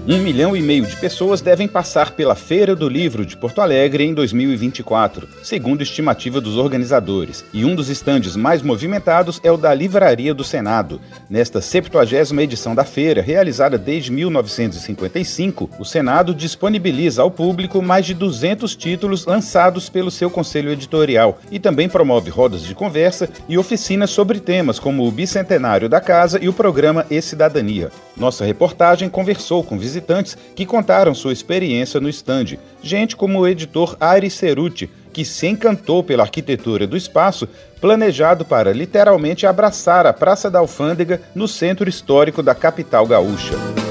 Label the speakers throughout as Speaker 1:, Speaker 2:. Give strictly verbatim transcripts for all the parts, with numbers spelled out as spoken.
Speaker 1: Um milhão e meio de pessoas devem passar pela Feira do Livro de Porto Alegre em dois mil e vinte e quatro, segundo estimativa dos organizadores. E um dos estandes mais movimentados é o da Livraria do Senado. Nesta septuagésima edição da feira, realizada desde mil novecentos e cinquenta e cinco, o Senado disponibiliza ao público mais de duzentos títulos lançados pelo seu conselho editorial e também promove rodas de conversa e oficinas sobre temas como o bicentenário da casa e o programa E-Cidadania. Nossa reportagem conversou com visitantes que contaram sua experiência no estande. Gente como o editor Ari Ceruti, que se encantou pela arquitetura do espaço, planejado para literalmente abraçar a Praça da Alfândega no centro histórico da capital gaúcha.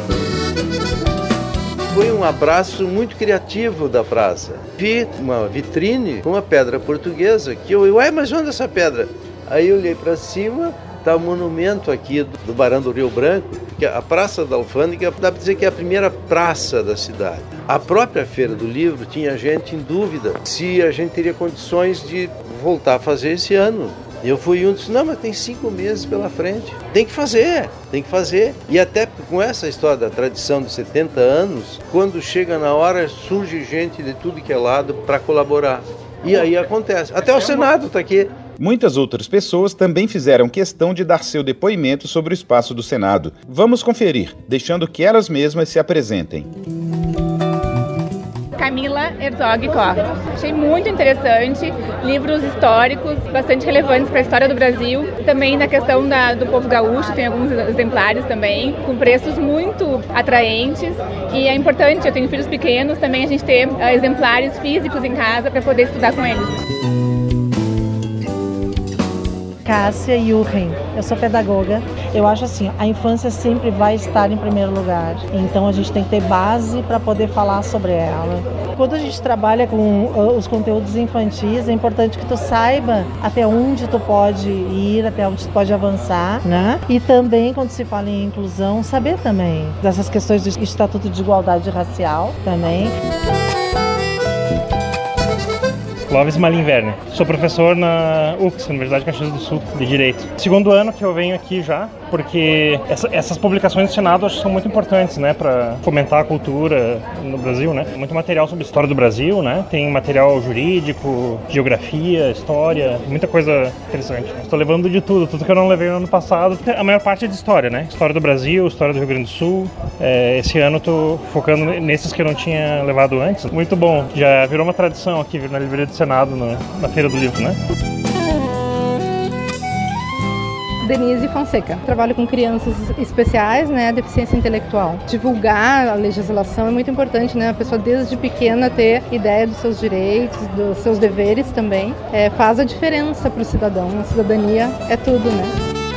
Speaker 2: Foi um abraço muito criativo da praça. Vi uma vitrine com uma pedra portuguesa que eu, ué, mas onde é essa pedra? Aí eu olhei para cima, está o monumento aqui do Barão do Rio Branco, que a Praça da Alfândega, dá para dizer que é a primeira praça da cidade. A própria Feira do Livro tinha gente em dúvida se a gente teria condições de voltar a fazer esse ano. Eu fui um e disse, não, mas tem cinco meses pela frente. Tem que fazer, tem que fazer. E até com essa história da tradição de setenta anos, quando chega na hora, surge gente de tudo que é lado para colaborar. E aí acontece. Até o Senado está aqui.
Speaker 1: Muitas outras pessoas também fizeram questão de dar seu depoimento sobre o espaço do Senado. Vamos conferir, deixando que elas mesmas se apresentem.
Speaker 3: Camila Herzog Koch. Achei muito interessante, livros históricos bastante relevantes para a história do Brasil, também na questão da, do povo gaúcho, tem alguns exemplares também, com preços muito atraentes, e é importante, eu tenho filhos pequenos, também a gente ter uh, exemplares físicos em casa para poder estudar com eles.
Speaker 4: Cássia Yuchen, eu sou pedagoga. Eu acho assim, a infância sempre vai estar em primeiro lugar. Então a gente tem que ter base para poder falar sobre ela. Quando a gente trabalha com uh, os conteúdos infantis, é importante que tu saiba até onde tu pode ir, até onde tu pode avançar, né? E também, quando se fala em inclusão, saber também dessas questões do Estatuto de Igualdade Racial também.
Speaker 5: Clóvis Malinverner. Sou professor na U F S, Universidade de Caxias do Sul, de Direito. Segundo ano que eu venho aqui já, porque essa, essas publicações do Senado acho que são muito importantes, né, para fomentar a cultura no Brasil, né. Muito material sobre a história do Brasil, né. Tem material jurídico, geografia, história, muita coisa interessante. Estou levando de tudo, tudo que eu não levei no ano passado. A maior parte é de história, né. História do Brasil, história do Rio Grande do Sul. É, esse ano estou focando nesses que eu não tinha levado antes. Muito bom. Já virou uma tradição aqui vir na Livraria do Senado, na, na Feira do Livro, né?
Speaker 6: Denise Fonseca. Trabalho com crianças especiais, né, deficiência intelectual. Divulgar a legislação é muito importante, né, a pessoa desde pequena ter ideia dos seus direitos, dos seus deveres também. É, faz a diferença para o cidadão. A cidadania é tudo, né?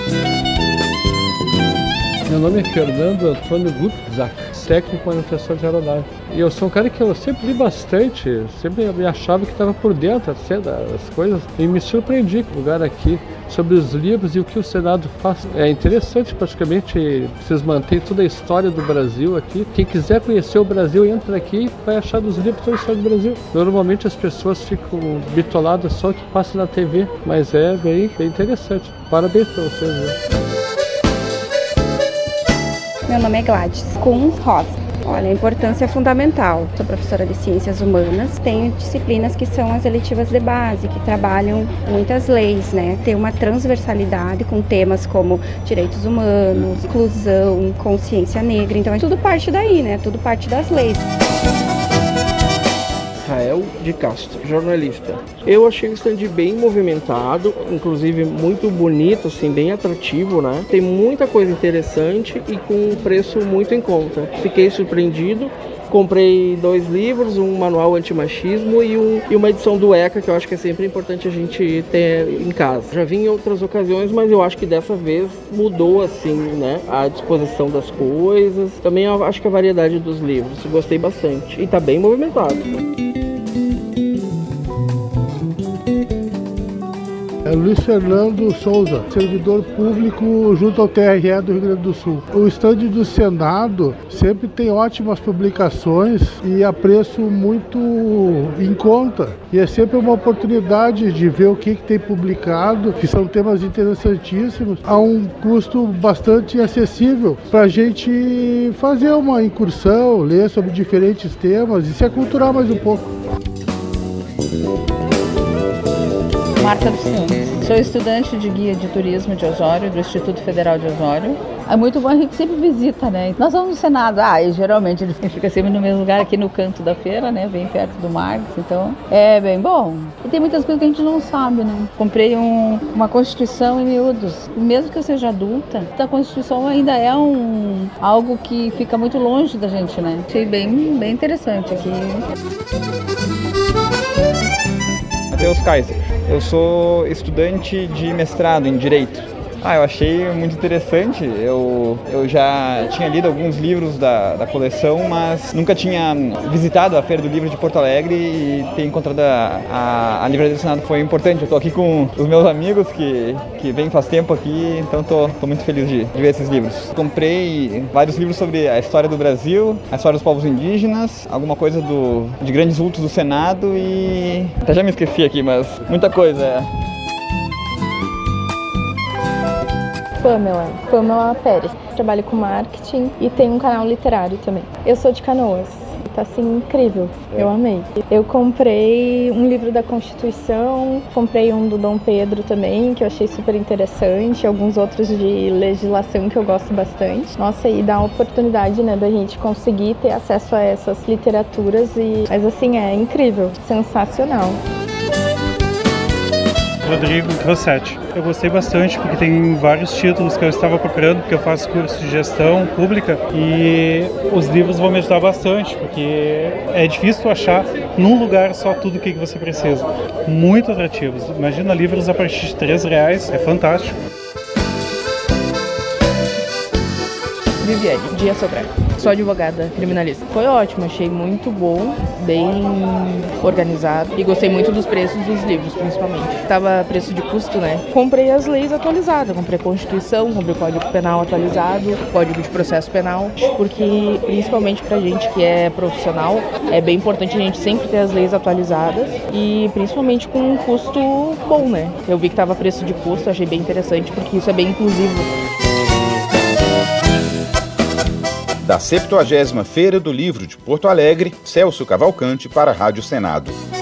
Speaker 7: Meu nome é Fernando Antônio Gutzak, técnico em manutenção de aeronave. E eu sou um cara que eu sempre li bastante, sempre me achava que estava por dentro assim, das coisas, e me surpreendi com o lugar aqui sobre os livros e o que o Senado faz. É interessante, praticamente, vocês mantêm toda a história do Brasil aqui. Quem quiser conhecer o Brasil, entra aqui e vai achar nos livros toda a história do Brasil. Normalmente as pessoas ficam bitoladas só o que passa na T V, mas é bem, bem interessante. Parabéns para vocês, né?
Speaker 8: Meu nome é Gladys Kuhn Rosa. Olha, a importância é fundamental. Sou professora de Ciências Humanas, tenho disciplinas que são as eletivas de base, que trabalham muitas leis, né? Tem uma transversalidade com temas como direitos humanos, inclusão, consciência negra, então é tudo parte daí, né? Tudo parte das leis.
Speaker 9: Rael de Castro, jornalista. Eu achei o stand bem movimentado, inclusive muito bonito, assim, bem atrativo, né? Tem muita coisa interessante e com um preço muito em conta. Fiquei surpreendido. Comprei dois livros, um manual antimachismo e, um, e uma edição do ECA, que eu acho que é sempre importante a gente ter em casa. Já vim em outras ocasiões, mas eu acho que dessa vez mudou, assim, né, a disposição das coisas. Também eu acho que a variedade dos livros, gostei bastante. E tá bem movimentado.
Speaker 10: É Luiz Fernando Souza, servidor público junto ao T R E do Rio Grande do Sul. O estande do Senado sempre tem ótimas publicações e a preço muito em conta. E é sempre uma oportunidade de ver o que, que tem publicado, que são temas interessantíssimos, a um custo bastante acessível para a gente fazer uma incursão, ler sobre diferentes temas e se aculturar mais um pouco.
Speaker 11: Marta dos Santos. Sou estudante de guia de turismo de Osório, do Instituto Federal de Osório. É muito bom, a gente sempre visita, né? Nós vamos no Senado, ah, e geralmente ele fica sempre no mesmo lugar, aqui no canto da feira, né? Bem perto do Marcos, então é bem bom. E tem muitas coisas que a gente não sabe, né? Comprei um, uma Constituição em miúdos. Mesmo que eu seja adulta, a Constituição ainda é um, algo que fica muito longe da gente, né? Achei bem, bem interessante aqui.
Speaker 12: Matheus Kaiser. Eu sou estudante de mestrado em Direito. Ah, eu achei muito interessante. Eu, eu já tinha lido alguns livros da, da coleção, mas nunca tinha visitado a Feira do Livro de Porto Alegre e ter encontrado a, a, a Livraria do Senado foi importante. Eu estou aqui com os meus amigos que, que vêm faz tempo aqui, então estou muito feliz de, de ver esses livros. Comprei vários livros sobre a história do Brasil, a história dos povos indígenas, alguma coisa do, de grandes vultos do Senado e... até já me esqueci aqui, mas muita coisa.
Speaker 13: Pamela, Pamela Pérez. Trabalho com marketing e tenho um canal literário também. Eu sou de Canoas. Tá assim incrível, eu amei. Eu comprei um livro da Constituição, comprei um do Dom Pedro também, que eu achei super interessante, alguns outros de legislação que eu gosto bastante. Nossa, e dá a oportunidade, né, da gente conseguir ter acesso a essas literaturas e, mas assim, é incrível, sensacional.
Speaker 5: Rodrigo Rossetti. Eu gostei bastante porque tem vários títulos que eu estava procurando, porque eu faço curso de gestão pública e os livros vão me ajudar bastante, porque é difícil achar num lugar só tudo o que você precisa. Muito atrativos. Imagina livros a partir de três reais, é fantástico.
Speaker 14: Viviane Dias Sobral. Sou advogada criminalista. Foi ótimo, achei muito bom, bem organizado e gostei muito dos preços dos livros, principalmente. Tava preço de custo, né? Comprei as leis atualizadas, comprei a Constituição, comprei o Código Penal atualizado, Código de Processo Penal, porque principalmente pra gente que é profissional, é bem importante a gente sempre ter as leis atualizadas e principalmente com um custo bom, né? Eu vi que tava preço de custo, achei bem interessante porque isso é bem inclusivo.
Speaker 1: Da septuagésima Feira do Livro de Porto Alegre, Celso Cavalcante para a Rádio Senado.